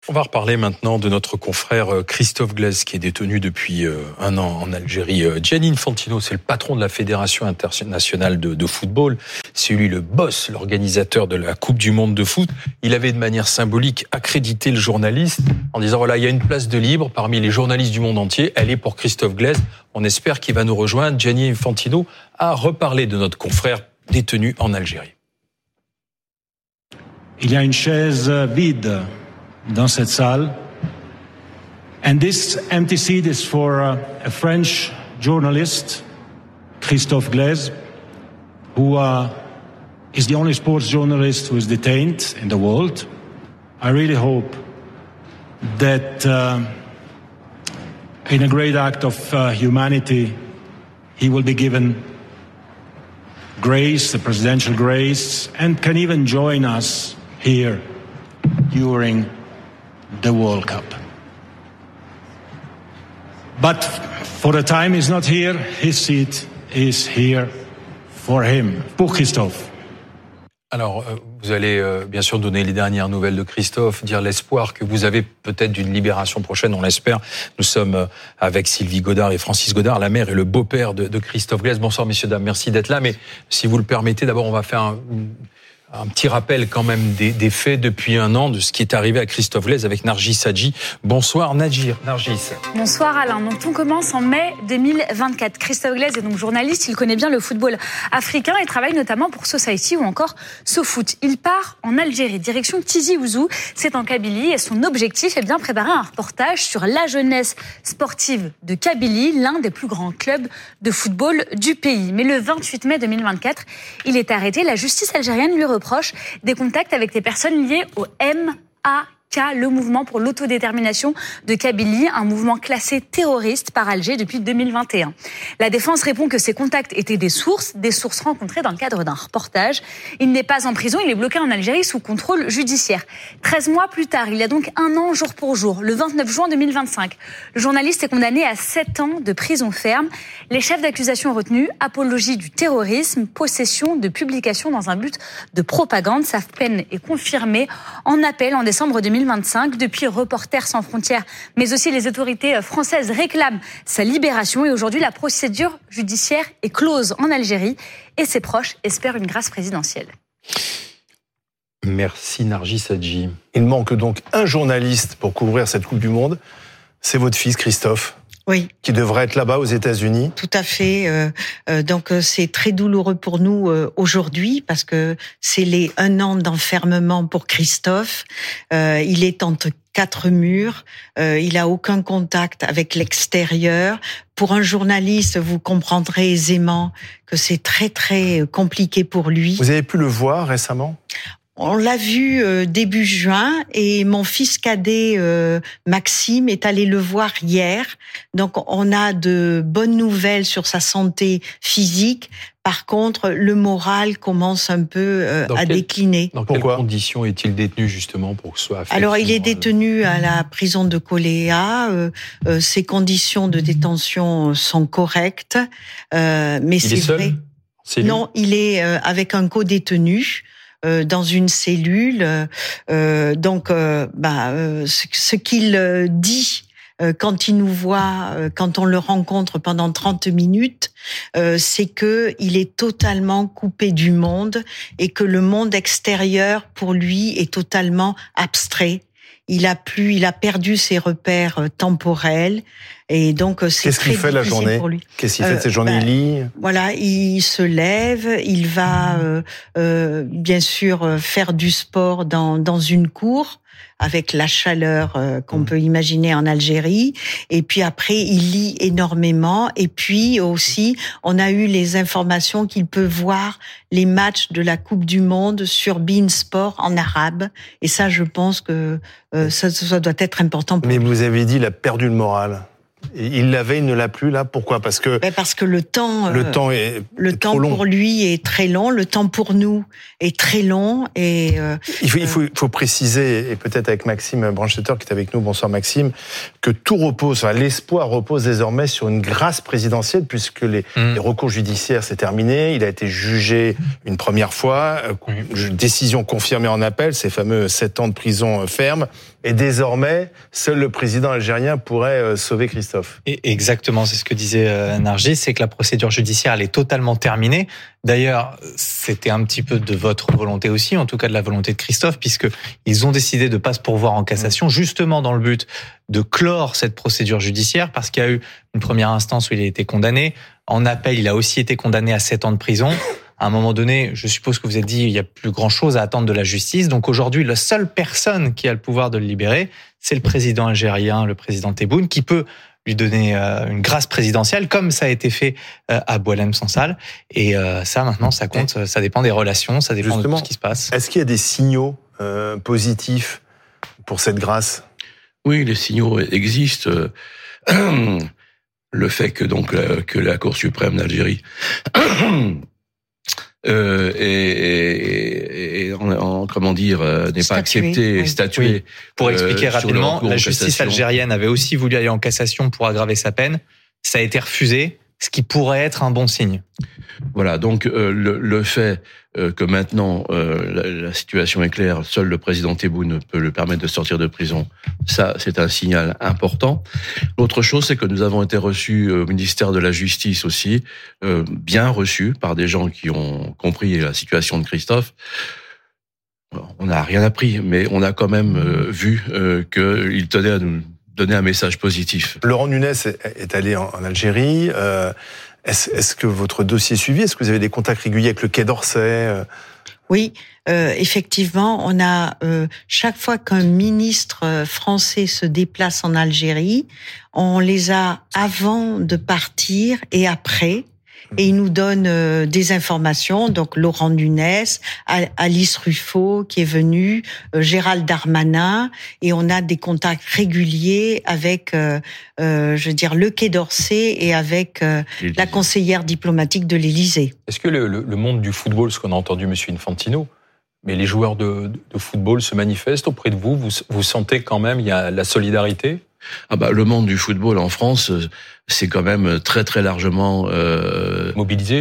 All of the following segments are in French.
On va reparler maintenant de notre confrère Christophe Glaise qui est détenu depuis un an en Algérie. Gianni Infantino, c'est le patron de la Fédération internationale de football. C'est lui le boss, l'organisateur de la Coupe du monde de foot. Il avait de manière symbolique accrédité le journaliste en disant voilà, il y a une place de libre parmi les journalistes du monde entier. Elle est pour Christophe Glaise. On espère qu'il va nous rejoindre. Gianni Infantino a reparlé de notre confrère détenu en Algérie. Il y a une chaise vide dans cette salle. And this empty seat is for a French journalist, Christophe Glaise, who is the only sports journalist who is detained in the world. I really hope that in a great act of humanity, he will be given grace, the presidential grace, and can even join us here during the World Cup. But for the time he's not here, his seat is here for him, pour Christophe. Alors, vous allez bien sûr donner les dernières nouvelles de Christophe, dire l'espoir que vous avez peut-être d'une libération prochaine, on l'espère. Nous sommes avec Sylvie Godard et Francis Godard, la mère et le beau-père de Christophe Glaise. Bonsoir messieurs, dames, merci d'être là. Mais si vous le permettez, d'abord on va faire un petit rappel quand même des faits depuis un an de ce qui est arrivé à Christophe Glaise avec Nargis Hadji. Bonsoir Nargis. Bonsoir Alain. Donc tout commence en mai 2024. Christophe Glaise est donc journaliste, il connaît bien le football africain et travaille notamment pour Society ou encore SoFoot. Il part en Algérie, direction Tizi Ouzou, c'est en Kabylie et son objectif est bien préparer un reportage sur la jeunesse sportive de Kabylie, l'un des plus grands clubs de football du pays. Mais le 28 mai 2024, il est arrêté. La justice algérienne lui reproche des contacts avec des personnes liées au MAK, le mouvement pour l'autodétermination de Kabylie, un mouvement classé terroriste par Alger depuis 2021. La défense répond que ces contacts étaient des sources rencontrées dans le cadre d'un reportage. Il n'est pas en prison, il est bloqué en Algérie sous contrôle judiciaire. 13 mois plus tard, il y a donc un an jour pour jour, le 29 juin 2025. Le journaliste est condamné à 7 ans de prison ferme. Les chefs d'accusation retenus, apologie du terrorisme, possession de publications dans un but de propagande. Sa peine est confirmée en appel en décembre 2025. Depuis, Reporters sans frontières, mais aussi les autorités françaises réclament sa libération. Et aujourd'hui, la procédure judiciaire est close en Algérie et ses proches espèrent une grâce présidentielle. Merci Nargis Hadji. Il manque donc un journaliste pour couvrir cette Coupe du Monde. C'est votre fils Christophe. Oui. Qui devrait être là-bas aux États-Unis. Tout à fait. Donc c'est très douloureux pour nous aujourd'hui parce que c'est les 1 an d'enfermement pour Christophe. Il est entre 4 murs. Il a aucun contact avec l'extérieur. Pour un journaliste, vous comprendrez aisément que c'est très très compliqué pour lui. Vous avez pu le voir récemment ? On l'a vu début juin et mon fils cadet Maxime est allé le voir hier. Donc on a de bonnes nouvelles sur sa santé physique. Par contre, le moral commence un peu à décliner. Dans quelles conditions est-il détenu justement pour que ce soit affecté ? Alors il est détenu à la prison de Koléa. Ses conditions de détention sont correctes, mais c'est vrai. Non, il est avec un co-détenu. Dans une cellule, ce qu'il dit quand il nous voit, quand on le rencontre pendant 30 minutes, c'est que il est totalement coupé du monde et que le monde extérieur pour lui est totalement abstrait. Il a perdu ses repères temporels et donc c'est Qu'est-ce qu'il fait la journée pour lui. Qu'est-ce qu'il fait de cette journée? Il lit. Voilà, il se lève, il va bien sûr faire du sport dans une cour avec la chaleur qu'on peut imaginer en Algérie. Et puis après, il lit énormément. Et puis aussi, on a eu les informations qu'il peut voir les matchs de la Coupe du Monde sur beIN Sport en arabe. Et ça, je pense que ça doit être important pour lui. Mais vous avez dit, il a perdu le moral. Il l'avait, il ne l'a plus là. Pourquoi ? Parce que le temps est trop long. Pour lui est très long. Le temps pour nous est très long. Et il faut préciser, et peut-être avec Maxime Branchetter qui est avec nous. Bonsoir Maxime, que tout repose, l'espoir repose désormais sur une grâce présidentielle puisque les recours judiciaires c'est terminé. Il a été jugé une première fois, décision confirmée en appel, ces fameux 7 ans de prison ferme. Et désormais, seul le président algérien pourrait sauver Christophe. Et exactement, c'est ce que disait Nargis, c'est que la procédure judiciaire, elle est totalement terminée. D'ailleurs, c'était un petit peu de votre volonté aussi, en tout cas de la volonté de Christophe, puisqu'ils ont décidé de ne pas se pourvoir en cassation, justement dans le but de clore cette procédure judiciaire, parce qu'il y a eu une première instance où il a été condamné. En appel, il a aussi été condamné à 7 ans de prison. À un moment donné, je suppose que vous êtes dit, il n'y a plus grand-chose à attendre de la justice. Donc aujourd'hui, la seule personne qui a le pouvoir de le libérer, c'est le président algérien, le président Tebboune, qui peut lui donner une grâce présidentielle, comme ça a été fait à Boualem Sansal. Et ça, maintenant, ça compte, ça dépend des relations, ça dépend de tout ce qui se passe. Est-ce qu'il y a des signaux positifs pour cette grâce ? Oui, les signaux existent. Le fait que la Cour suprême d'Algérie n'est pas accepté et statué. Oui. Pour expliquer rapidement, la justice algérienne avait aussi voulu aller en cassation pour aggraver sa peine. Ça a été refusé, ce qui pourrait être un bon signe. Voilà, donc le fait que maintenant la situation est claire, seul le président Tebboune peut le permettre de sortir de prison, ça c'est un signal important. L'autre chose, c'est que nous avons été reçus au ministère de la Justice aussi, bien reçus par des gens qui ont compris la situation de Christophe. On n'a rien appris, mais on a quand même vu qu'il tenait à nous donner un message positif. Laurent Nunez est allé en Algérie. Est-ce que votre dossier est suivi ? Est-ce que vous avez des contacts réguliers avec le Quai d'Orsay ? Oui, effectivement, on a chaque fois qu'un ministre français se déplace en Algérie, on les a avant de partir et après. Et il nous donne des informations, donc Laurent Nunez, Alice Ruffo qui est venue, Gérald Darmanin, et on a des contacts réguliers avec, le Quai d'Orsay et avec la conseillère diplomatique de l'Élysée. Est-ce que le monde du football, ce qu'on a entendu M. Infantino, mais les joueurs de football se manifestent auprès de vous, vous sentez quand même il y a la solidarité ? Le monde du football en France, c'est quand même très très largement mobilisé.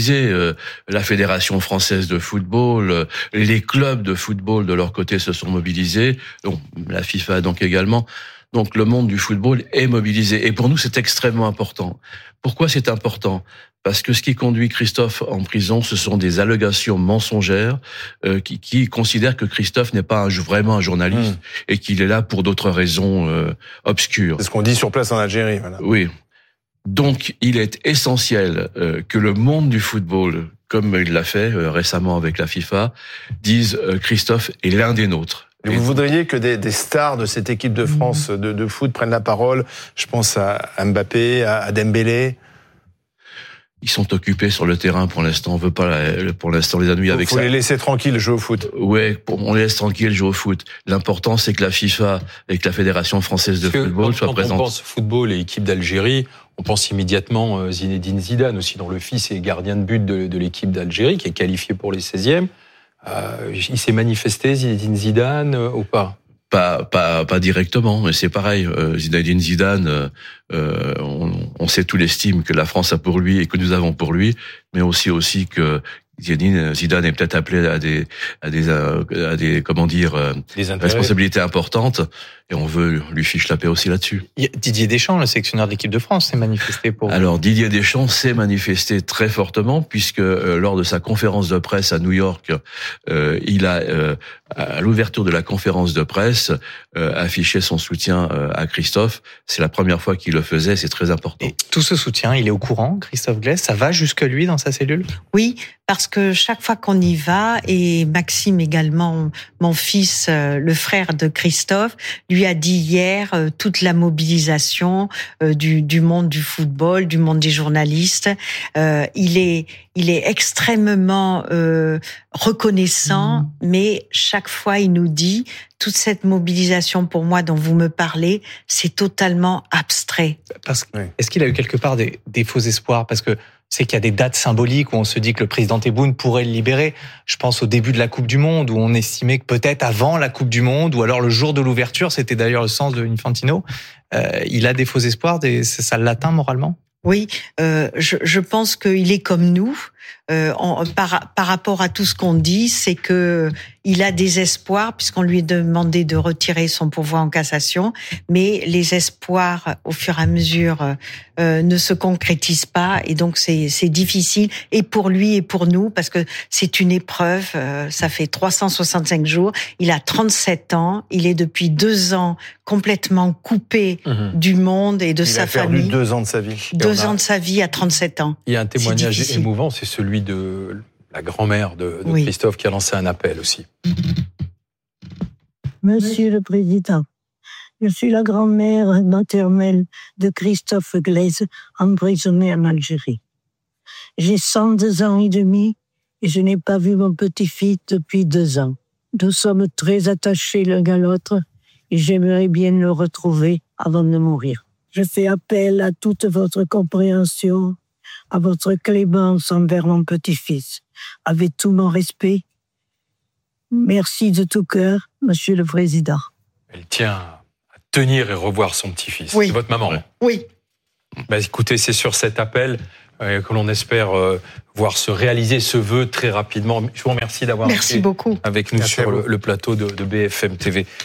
La Fédération française de football, les clubs de football de leur côté se sont mobilisés, donc la FIFA donc également. Donc le monde du football est mobilisé et pour nous c'est extrêmement important. Pourquoi c'est important ? Parce que ce qui conduit Christophe en prison, ce sont des allégations mensongères qui considèrent que Christophe n'est pas vraiment un journaliste et qu'il est là pour d'autres raisons obscures. C'est ce qu'on dit sur place en Algérie. Voilà. Oui. Donc, il est essentiel que le monde du football, comme il l'a fait récemment avec la FIFA, dise Christophe est l'un des nôtres. Et vous voudriez que des stars de cette équipe de France de foot prennent la parole ? Je pense à Mbappé, à Dembélé. Ils sont occupés sur le terrain pour l'instant. On veut pas, pour l'instant, les ennuyer avec ça. Faut les laisser tranquilles jouer au foot. Ouais, on les laisse tranquilles jouer au foot. L'important, c'est que la FIFA et que la Fédération française de football soient présentes. Quand on pense football et équipe d'Algérie, on pense immédiatement Zinedine Zidane aussi, dont le fils est gardien de but de l'équipe d'Algérie, qui est qualifié pour les 16e. Il s'est manifesté, Zinedine Zidane, ou pas ? Pas directement, mais c'est pareil. Zinedine Zidane, on sait tout l'estime que la France a pour lui et que nous avons pour lui, mais aussi que Zidane est peut-être appelé à des responsabilités importantes et on veut lui fiche la paix aussi là-dessus. Didier Deschamps, le sélectionneur de l'équipe de France, s'est manifesté pour... Alors Didier Deschamps s'est manifesté très fortement puisque lors de sa conférence de presse à New York, il a à l'ouverture de la conférence de presse affiché son soutien à Christophe. C'est la première fois qu'il le faisait, c'est très important. Et tout ce soutien, il est au courant, Christophe Glaise, ça va jusque lui dans sa cellule ? Oui, parce que chaque fois qu'on y va, et Maxime également, mon fils, le frère de Christophe, lui lui a dit hier toute la mobilisation du monde du football, du monde des journalistes. Il est extrêmement reconnaissant, mais chaque fois il nous dit toute cette mobilisation pour moi dont vous me parlez, c'est totalement abstrait. Est-ce qu'il a eu quelque part des faux espoirs? Parce que c'est qu'il y a des dates symboliques où on se dit que le président Tebboune pourrait le libérer. Je pense au début de la Coupe du Monde, où on estimait que peut-être avant la Coupe du Monde, ou alors le jour de l'ouverture, c'était d'ailleurs le sens de Infantino. Il a des faux espoirs, ça l'atteint moralement? Oui, je pense qu'il est comme nous. Par rapport à tout ce qu'on dit, c'est que il a des espoirs puisqu'on lui a demandé de retirer son pourvoi en cassation, mais les espoirs, au fur et à mesure, ne se concrétisent pas, et donc c'est difficile, et pour lui et pour nous, parce que c'est une épreuve. Ça fait 365 jours. Il a 37 ans. Il est depuis 2 ans complètement coupé du monde et de sa famille. Il a perdu 2 ans de sa vie. 2 ans de sa vie à 37 ans. Il y a un témoignage émouvant, c'est celui de la grand-mère de Christophe qui a lancé un appel aussi. Monsieur le Président, je suis la grand-mère maternelle de Christophe Glaise, emprisonné en Algérie. J'ai 102 ans et demi et je n'ai pas vu mon petit-fils depuis 2 ans. Nous sommes très attachés l'un à l'autre et j'aimerais bien le retrouver avant de mourir. Je fais appel à toute votre compréhension, à votre clémence envers mon petit-fils. Avec tout mon respect, merci de tout cœur, Monsieur le Président. Elle tient à tenir et revoir son petit-fils. Oui. C'est votre maman. Oui. Écoutez, c'est sur cet appel que l'on espère voir se réaliser ce vœu très rapidement. Je vous remercie d'avoir été avec nous sur le plateau de BFM TV.